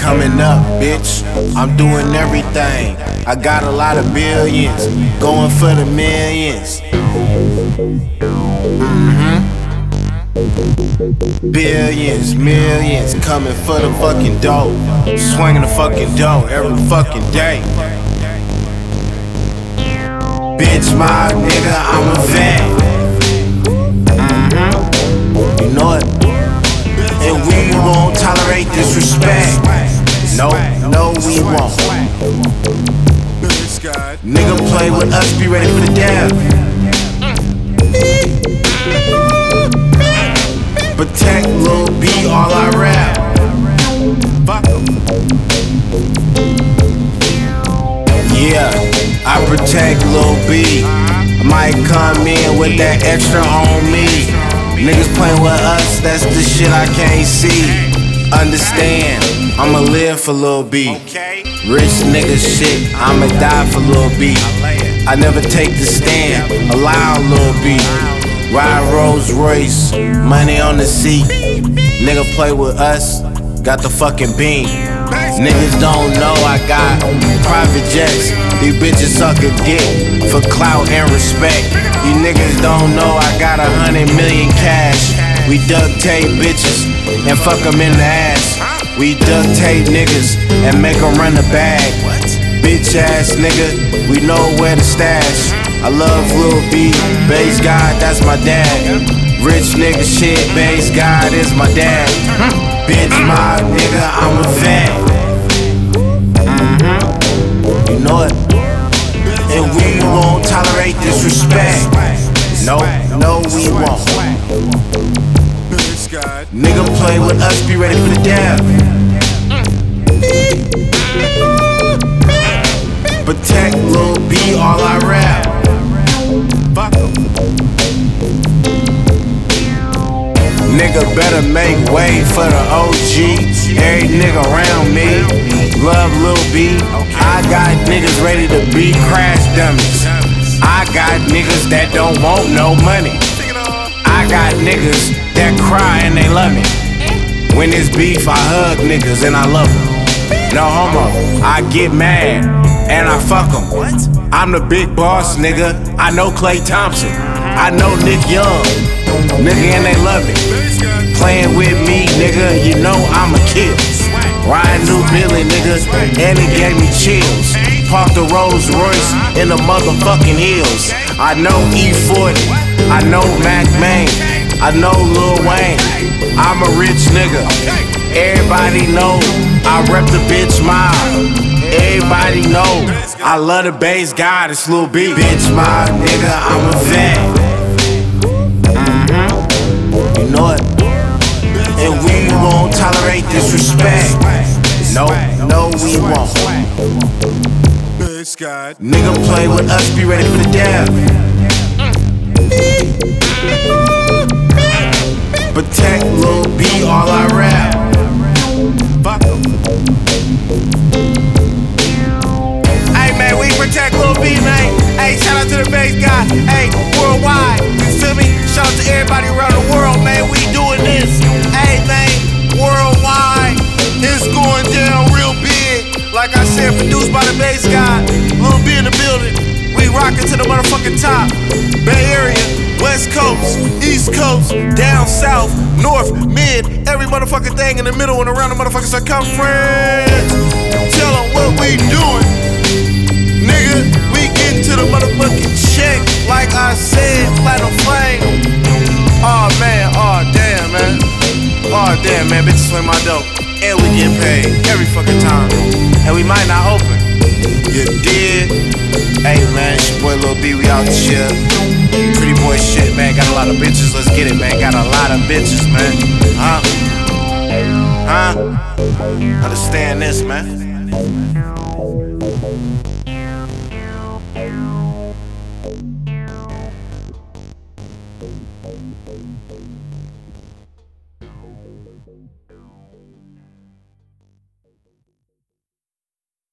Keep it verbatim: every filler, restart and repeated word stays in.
coming up, bitch. I'm doing everything. I got a lot of billions, going for the millions. Mm-hmm. Billions, millions, coming for the fucking dough. Swinging the fucking dough every fucking day. Bitch, my nigga, I'm a vet. Mm-hmm. You know it. And we won't tolerate disrespect. No, no, we won't. Nigga play with us, be ready for the death. Protect Lil B, all I rap. Yeah, I protect Lil B. I might come in with that extra on me. Niggas playing with us, that's the shit I can't see. Understand, I'ma live for Lil B. Rich nigga shit, I'ma die for Lil B. I never take the stand, allow Lil B. Ride Rolls Royce, money on the seat. Nigga play with us, got the fucking beam. Niggas don't know I got private jets. These bitches suck a dick for clout and respect. You niggas don't know I got a hundred million cash. We duct tape bitches and fuck them in the ass. We duct tape niggas and make them run the bag. Bitch ass nigga, we know where to stash. I love Lil B, Bass God, that's my dad. Rich nigga shit, Bass God is my dad. Bitch, my nigga, I'm a vet. Mm-hmm. You know it. And we won't tolerate disrespect. No, no, we won't. Nigga play with us, be ready for the death. Protect Lil B, all I rap. Nigga better make way for the O G. Every nigga around me love Lil B. I got niggas ready to be crash dummies. I got niggas that don't want no money. I got niggas that cry and they love me. When it's beef, I hug niggas and I love them. No homo, I get mad and I fuck them. I'm the big boss, nigga. I know Klay Thompson. I know Nick Young. Nigga, and they love me. Playing with me, nigga, you know I'm a kill. Riding New Billy, nigga, and it gave me chills. Parked the Rolls Royce in the motherfucking hills. I know E forty, I know Mac Main, I know Lil Wayne. I'm a rich nigga. Everybody know I rep the bitch mob. Everybody know I love the Bass God, it's Lil B. Bitch mob, nigga, I'm a vet. Mm-hmm. You know it. And we won't tolerate disrespect. No, no, we won't. Nigga play with us, be ready for the death. Protect Lil B, all I rap. Hey man, we protect Lil B, man. Hey, shout out to the Bass God. Hey, worldwide, you feel me? Shout out to everybody around the world, man. We doing this. Hey man, worldwide, it's going down real big. Like I said, produced by the Bass God. Lil B in the building. We rockin' to the motherfucking top. Bay Area, West Coast, East Coast, down south, north, mid, every motherfucking thing in the middle and around the motherfucking circumference. Tell them what we doing. Nigga, we getting to the motherfucking check. Like I said, platinum flame. Aw, oh, man, aw, oh, damn, man. Aw, oh, damn, man, bitches swing my dope. And we get paid every fucking time. And we might not open. You did? Hey, man, it's your boy Lil B, we out here. Pretty boy shit, man, got a lot of bitches, let's get it, man. Got a lot of bitches, man. Huh? Huh? Understand this, man.